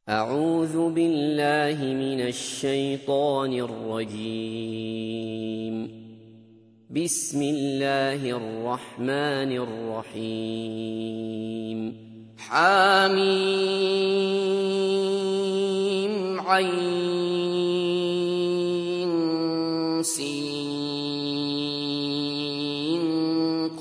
أعوذ بالله من الشيطان الرجيم. بسم الله الرحمن الرحيم. حميم عين سين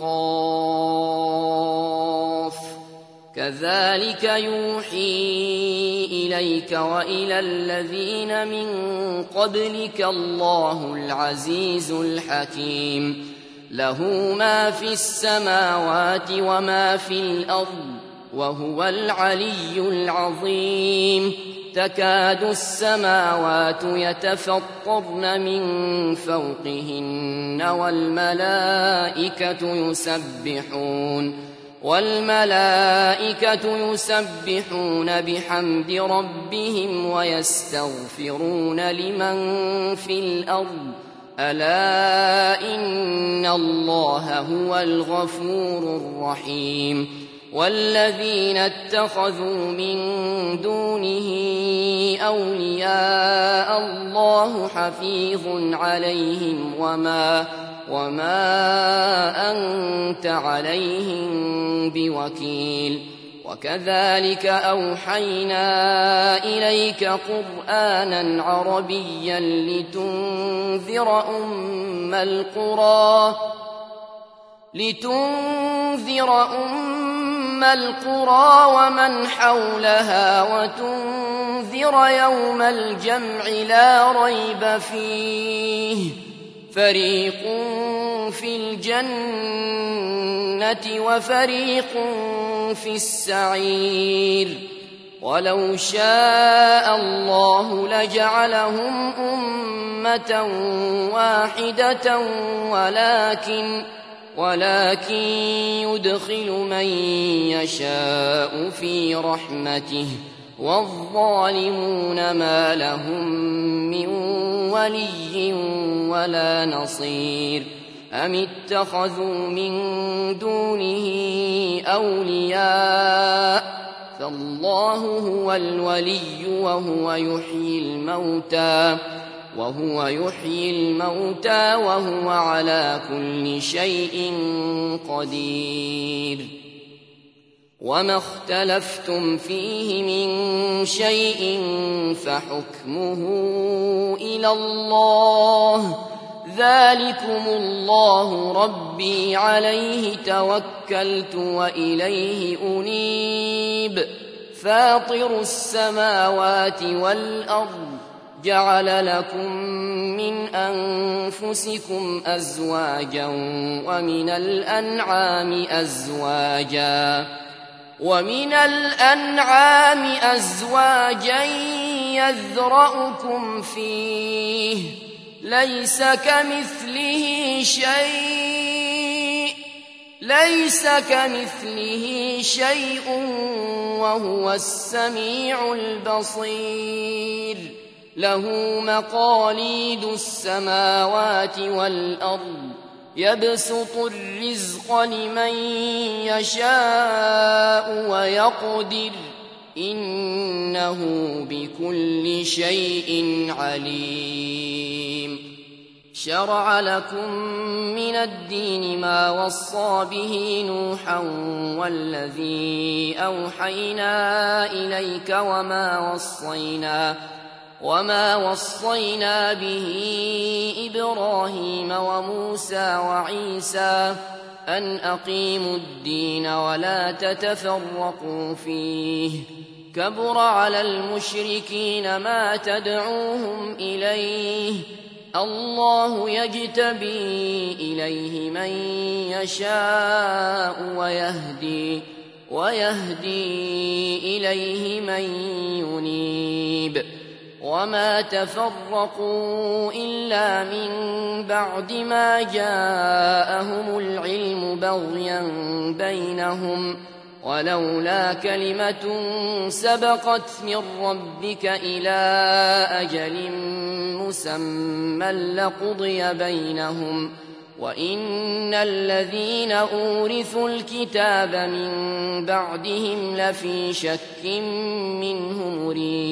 قاف كذلك يوحي إليك وإلى الذين من قبلك الله العزيز الحكيم. له ما في السماوات وما في الأرض وهو العلي العظيم. تكاد السماوات يتفطرن من فوقهن والملائكة يسبحون بحمد ربهم ويستغفرون لمن في الأرض ألا إن الله هو الغفور الرحيم. والذين اتخذوا من دونه أولياء الله حفيظ عليهم وما أنت عليهم بوكيل. وكذلك أوحينا إليك قرآنا عربيا لتنذر أم القرى ومن حولها وتنذر يوم الجمع لا ريب فيه. فريق في الجنة وفريق في السعير. ولو شاء الله لجعلهم أمة واحدة ولكن يدخل من يشاء في رحمته والظالمون ما لهم من ولي ولا نصير. أم اتخذوا من دونه أولياء فالله هو الولي وهو يحيي الموتى وهو على كل شيء قدير. وما اختلفتم فيه من شيء فحكمه إلى الله. ذلكم الله ربي عليه توكلت وإليه أنيب. فاطر السماوات والأرض جعل لكم من أنفسكم أزواجا ومن الأنعام أزواجا يذرأكم فيه ليس كمثله شيء وهو السميع البصير. له مقاليد السماوات والأرض يبسط الرزق لمن يشاء ويقدر إنه بكل شيء عليم. شرع لكم من الدين ما وصى به نوحا والذي أوحينا إليك وما وصينا به إبراهيم وموسى وعيسى أن أقيموا الدين ولا تتفرقوا فيه. كبر على المشركين ما تدعوهم إليه. الله يجتبي إليه من يشاء ويهدي إليه من ينيب. وما تفرقوا إلا من بعد ما جاءهم العلم بغيا بينهم ولولا كلمة سبقت من ربك إلى أجل مسمى لقضي بينهم وَإِنَّ الَّذِينَ أُورِثُوا الْكِتَابَ مِن بَعْدِهِمْ لَفِي شَكٍّ مِّنْهُ مُرِيبٍ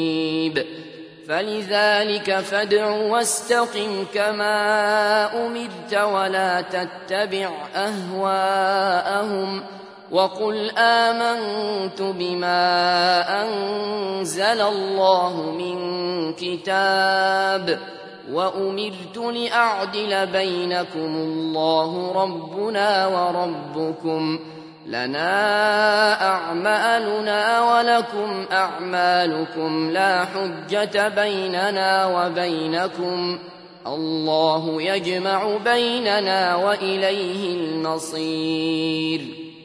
فلذلك فادع واستقم كما أمرت ولا تتبع أهواءهم وقل آمنت بما أنزل الله من كتاب وأمرت لأعدل بينكم الله ربنا وربكم لنا أعمالنا ولكم أعمالكم لا حجة بيننا وبينكم الله يجمع بيننا وإليه المصير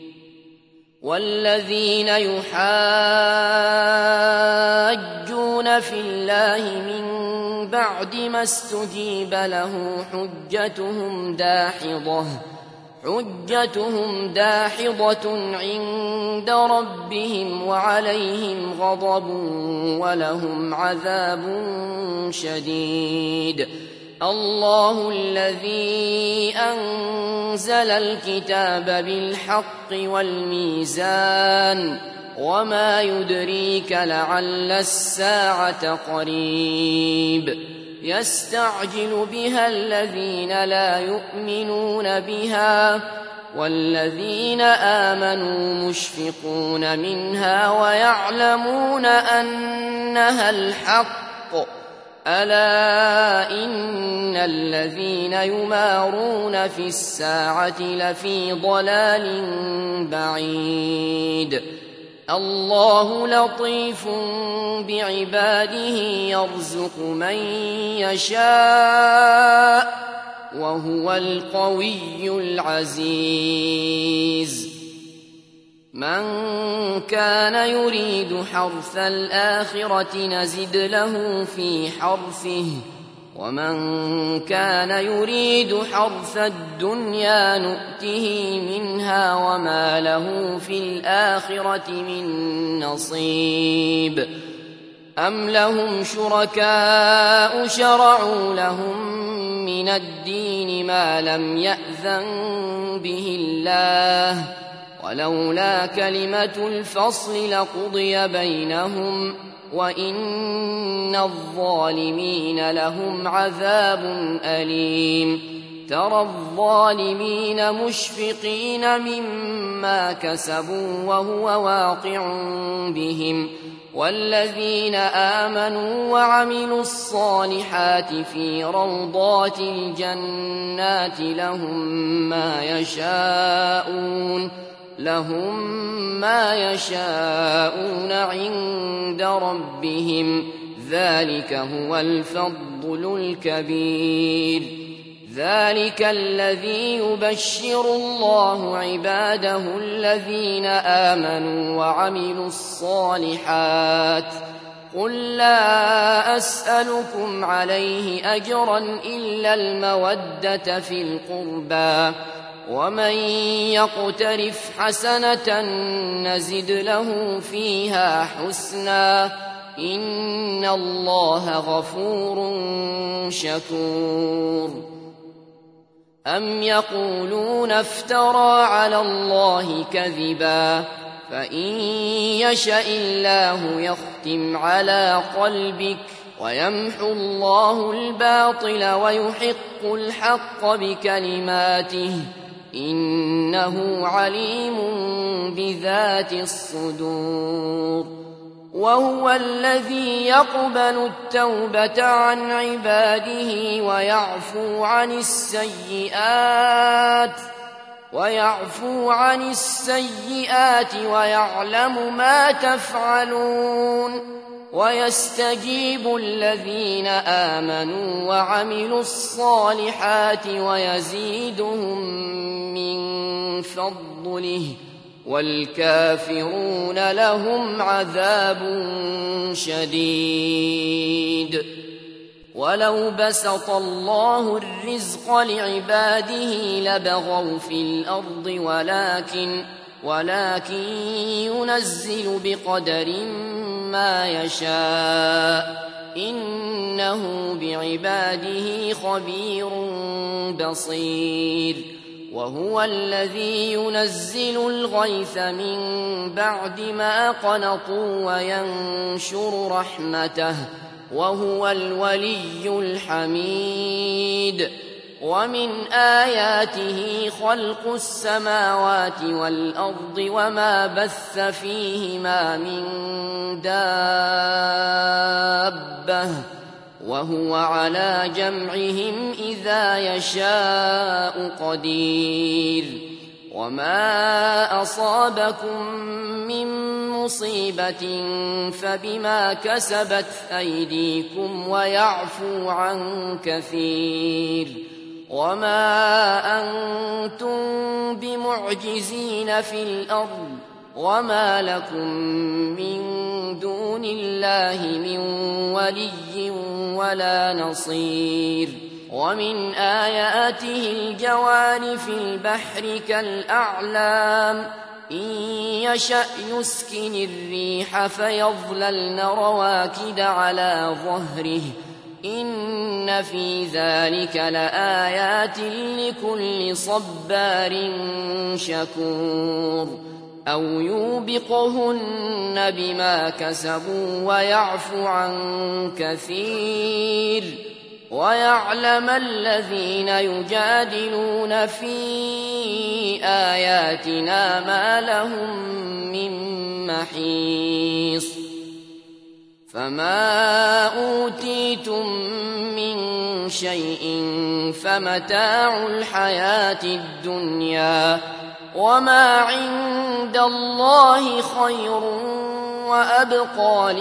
والذين يحاجون في الله من بعد ما استجيب له حجتهم داحضة عند ربهم وعليهم غضب ولهم عذاب شديد الله الذي أنزل الكتاب بالحق والميزان وما يدريك لعل الساعة قريب يستعجل بها الذين لا يؤمنون بها والذين آمنوا مشفقون منها ويعلمون أنها الحق ألا إن الذين يمارون في الساعة لفي ضلال بعيد الله لطيف بعباده يرزق من يشاء وهو القوي العزيز من كان يريد حرث الآخرة نزد له في حرثه ومن كان يريد حرث الدنيا نؤته منها وما له في الآخرة من نصيب أم لهم شركاء شرعوا لهم من الدين ما لم يأذن به الله ولولا كلمة الفصل لقضي بينهم وإن الظالمين لهم عذاب أليم ترى الظالمين مشفقين مما كسبوا وهو واقع بهم والذين آمنوا وعملوا الصالحات في روضات الجنات لهم ما يشاءون عند ربهم ذلك هو الفضل الكبير ذلك الذي يبشر الله عباده الذين آمنوا وعملوا الصالحات قل لا أسألكم عليه أجرا إلا المودة في القربى ومن يقترف حسنة نزد له فيها حسنا إن الله غفور شكور أم يقولون افترى على الله كذبا فإن يشأ الله يختم على قلبك ويمحو الله الباطل ويحق الحق بكلماته إنه عليم بذات الصدور وهو الذي يقبل التوبة عن عباده ويعفو عن السيئات ويعلم ما تفعلون ويستجيب الذين آمنوا وعملوا الصالحات ويزيدهم من فضله والكافرون لهم عذاب شديد ولو بسط الله الرزق لعباده لبغوا في الأرض ولكن ينزل بقدر ما يشاء إنه بعباده خبير بصير وهو الذي ينزل الغيث من بعد ما قنطوا وينشر رحمته وهو الولي الحميد. ومن آياته خلق السماوات والأرض وما بث فيهما من دابة وهو على جمعهم إذا يشاء قدير. وما أصابكم من مصيبة فبما كسبت أيديكم ويعفو عن كثير. وما أنتم بمعجزين في الأرض وما لكم من دون الله من ولي ولا نصير. ومن آياته الجوار في البحر كالأعلام إن يشأ يسكن الريح فيظللن رواكد على ظهره إن في ذلك لآيات لكل صبار شكور. أو يوبقهن بما كسبوا ويعفو عن كثير. ويعلم الذين يجادلون في آياتنا ما لهم من محيص. فما أوتيتم من شيء فمتاع الحياة الدنيا وما عند الله خير وأبقى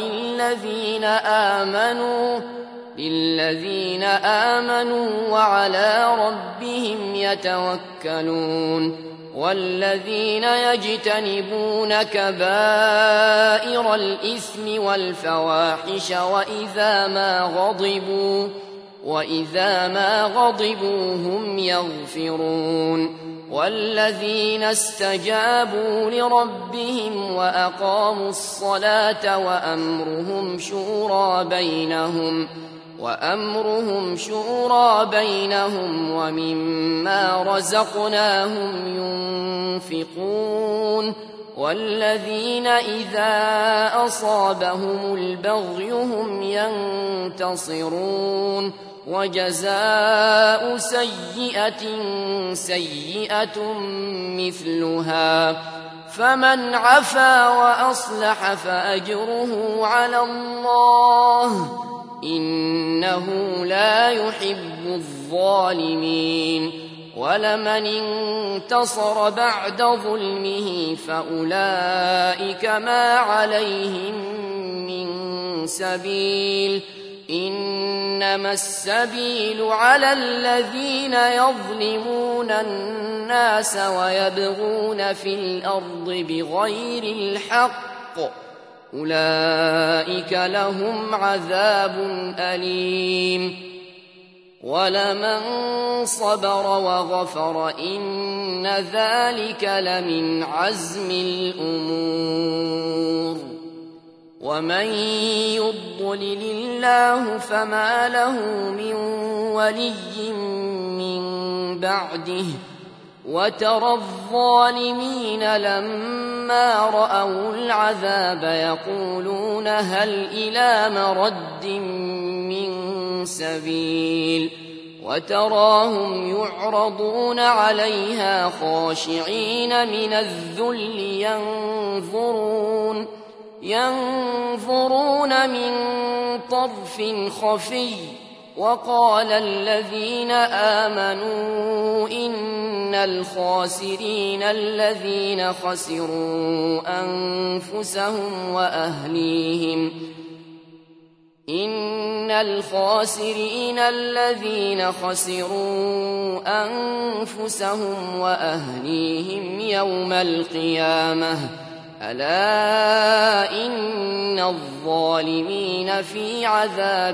للذين آمنوا وعلى ربهم يتوكلون. والذين يجتنبون كبائر الإثم والفواحش وإذا ما غضبوا هم يغفرون. والذين استجابوا لربهم وأقاموا الصلاة وأمرهم شورى بينهم ومما رزقناهم ينفقون. والذين إذا أصابهم البغي هم ينتصرون. وجزاء سيئة مثلها فمن عفا وأصلح فأجره على الله إنه لا يحب الظالمين. ولمن انتصر بعد ظلمه فأولئك ما عليهم من سبيل إنما السبيل على الذين يظلمون الناس ويبغون في الأرض بغير الحق أولئك لهم عذاب أليم. ولمن صبر وغفر إن ذلك لمن عزم الأمور. ومن يضلل الله فما له من ولي من بعده. وترى الظالمين لما رأوا العذاب يقولون هل إلى مرد من سبيل. وتراهم يعرضون عليها خاشعين من الذل ينظرون من طرف خفي. وقال الذين آمنوا إن الخاسرين الذين خسروا أنفسهم وأهليهم يوم القيامة ألا إن الظالمين في عذاب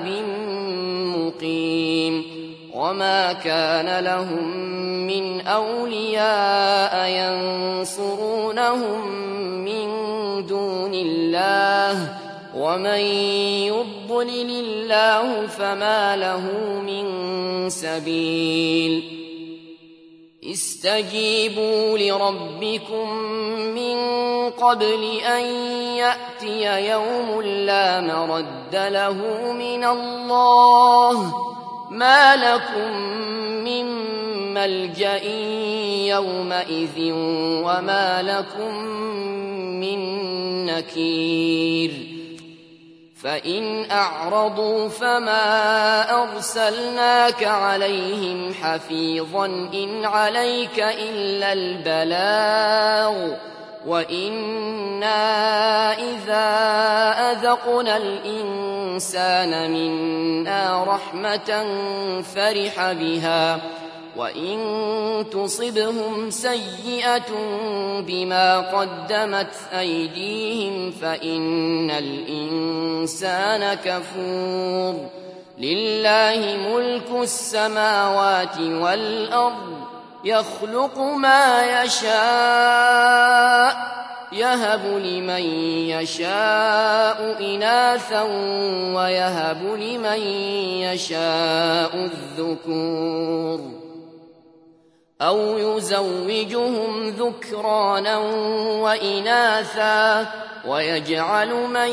مقيم. وما كان لهم من أولياء ينصرونهم من دون الله ومن يضلل الله فما له من سبيل. استجيبوا لربكم من قبل أن يأتي يوم لا مرد له من الله ما لكم من ملجأ يومئذ وما لكم من نكير فإن أعرضوا فما أرسلناك عليهم حفيظا إن عليك إلا البلاغ وإنا إذا أذقنا الإنسان منا رحمة فرح بها وإن تصبهم سيئة بما قدمت أيديهم فإن الإنسان كفور لله ملك السماوات والأرض يخلق ما يشاء يهب لمن يشاء إناثا ويهب لمن يشاء الذكور أو يزوجهم ذكرانا وإناثا ويجعل من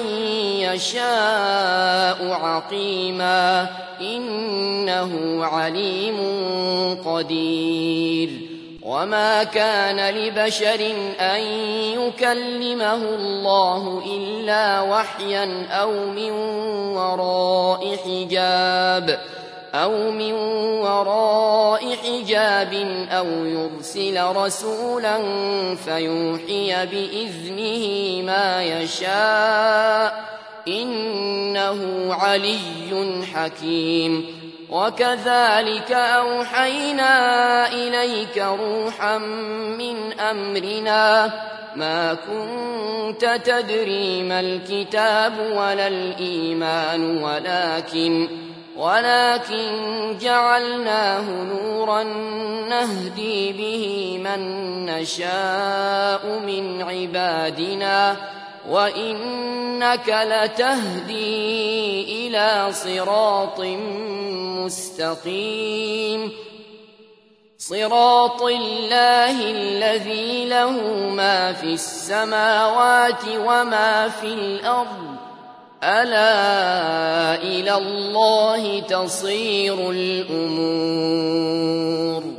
يشاء عقيما إنه عليم قدير وما كان لبشر أن يكلمه الله إلا وحيا أو من وراء حجاب أو يرسل رسولا فيوحي بإذنه ما يشاء إنه علي حكيم وكذلك أوحينا إليك روحا من أمرنا ما كنت تدري ما الكتاب ولا الإيمان ولكن جعلناه نورا نهدي به من نشاء من عبادنا وإنك لتهدي إلى صراط مستقيم صراط الله الذي له ما في السماوات وما في الأرض ألا إلى الله تصير الأمور